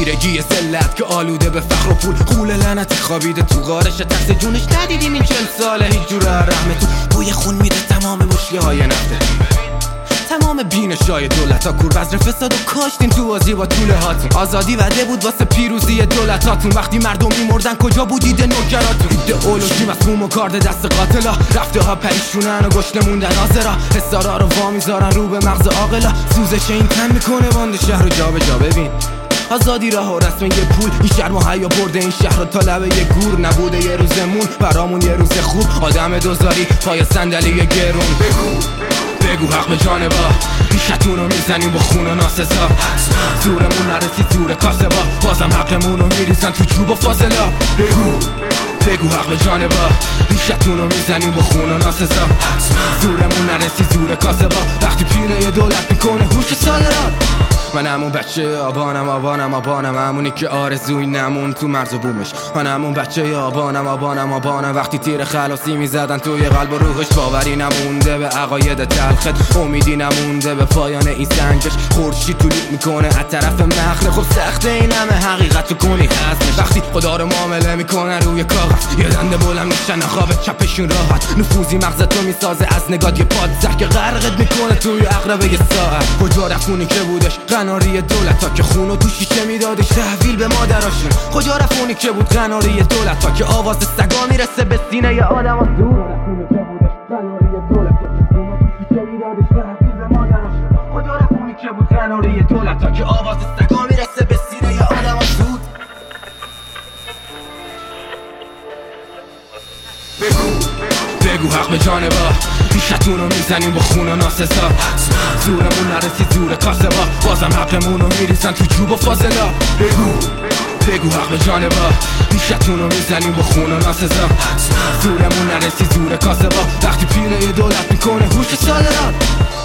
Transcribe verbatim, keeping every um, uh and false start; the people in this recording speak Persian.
تیرگی ذلت که آلوده به فخر و پول، قول لعنتی خوابیده تو غارش ترس جونش. ندیدیم این چند ساله هیچ جور رحمت تو، بوی خون میده تمام بشکه های نفته، تمام بینشای دولت ها کور بذر فساد و کاشتین تو بازی با طوله هاتون. آزادی وعده بود واسه پیروزی دولت هاتون، وقتی مردم میمردن کجا بودید نوکراتون؟ ایدئولوژی مفهوم و کارد دست قاتلا، رفته ها پریشونن و گشنه موندن آزرا، حسارا رو وا میذارن رو به مغز عاقلا. سوزش این تن میکنه باند شهر رو جا به جا. ببین آزادی راه و رسم یه پول، این شهر ما حیا برده این شهر رو تا لبه یه گور. نبوده یه روزمون برامون یه روز خوب، آدم دوزاری پای صندلی گرون. بگو بگو حق به جانبا، ریشتون رو میزنیم با خون و ناسزا. زورمون نرسید زور کاسبا، بازم حقمون رو میریزن تو چوب و فاصلا. بگو بگو حق به جانبا، ریشتون رو میزنیم با خون و ناسزا. زورمون نرسید زور کاسبا، وقتی پیره یه دولت میکنه هوش سالران. من همون بچه آبانم آبانم آبانم، همونی که آرزوی نمون تو مرز و بومش. من همون بچه آبانم آبانم آبانم، وقتی تیر خلاصی میزدن توی قلب و روحش. باوری نمونده به عقاید تلخت، امیدی نمونده به پایان این سنجش. خورشید طلوع میکنه از طرف مخله، خب سخته این همه حقیقت رو کنی هستش. وقتی خدا رو معامله میکنن روی کاغذ، یه دنده بلند میشن خواب چپشون راحت. نفوذی مغزتو میسازه از نگاه یه پادزر که غرقت میکنه توی عقربه یه ساعت. کجا رفونی که بودش قناری دولت ها که خونو تو شیشه میدادش تحویل به مادراشون؟ کجا رفونی که بود قناری دولت ها که آواز سگا میرسه به سینه ی آدم ها؟ دور رفونی که بودش قناری دولت ها که خونو تو شیشه میدادش تحویل به مادراشون؟ کجا رفونی که بود قناری دولت ها که آواز سگا میرسه به سینه ی آدم ها؟ زود بگو بگو حق به جانبا، ریشتون رو میزنیم با خون و ناسزا. زورمون نرسید زور کاسبا، بازم حقمون رو میریزن تو چوب و فاصلا. بگو بگو حق به جانبا، ریشتون رو میزنیم با خون و ناسزا. زورمون نرسید زور کاسبا، وقتی پیره یه دولت میکنه هوش سالران.